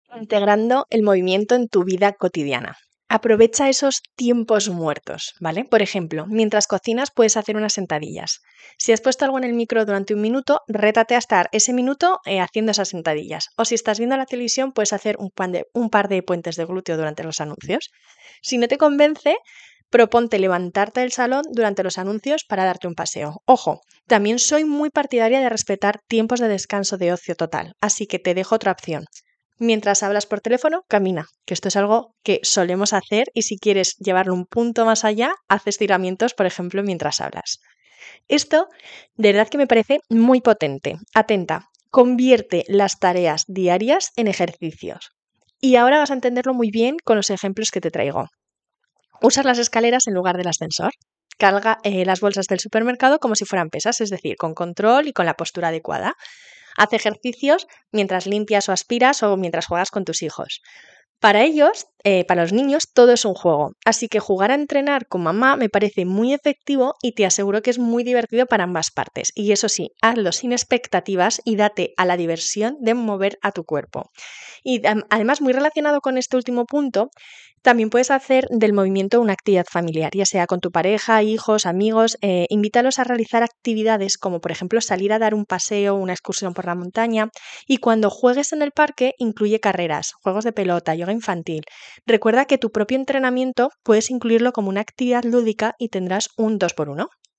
Integrando el movimiento en tu vida cotidiana. Aprovecha esos tiempos muertos, ¿vale? Por ejemplo, mientras cocinas puedes hacer unas sentadillas. Si has puesto algo en el micro durante un minuto, rétate a estar ese minuto haciendo esas sentadillas. O si estás viendo la televisión, puedes hacer un par de puentes de glúteo durante los anuncios. Si no te convence, proponte levantarte del salón durante los anuncios para darte un paseo. Ojo, también soy muy partidaria de respetar tiempos de descanso de ocio total, así que te dejo otra opción. Mientras hablas por teléfono, camina, que esto es algo que solemos hacer y si quieres llevarlo un punto más allá, haz estiramientos, por ejemplo, mientras hablas. Esto de verdad que me parece muy potente. Atenta, convierte las tareas diarias en ejercicios. Y ahora vas a entenderlo muy bien con los ejemplos que te traigo. Usas las escaleras en lugar del ascensor. Carga las bolsas del supermercado como si fueran pesas, es decir, con control y con la postura adecuada. Haz ejercicios mientras limpias o aspiras o mientras juegas con tus hijos. Para ellos, para los niños, todo es un juego. Así que jugar a entrenar con mamá me parece muy efectivo y te aseguro que es muy divertido para ambas partes. Y eso sí, hazlo sin expectativas y date a la diversión de mover a tu cuerpo. Y además, muy relacionado con este último punto, también puedes hacer del movimiento una actividad familiar, ya sea con tu pareja, hijos, amigos. Invítalos a realizar actividades como, por ejemplo, salir a dar un paseo, una excursión por la montaña. Y cuando juegues en el parque, incluye carreras, juegos de pelota, yoga infantil. Recuerda que tu propio entrenamiento puedes incluirlo como una actividad lúdica y tendrás un 2 por 1.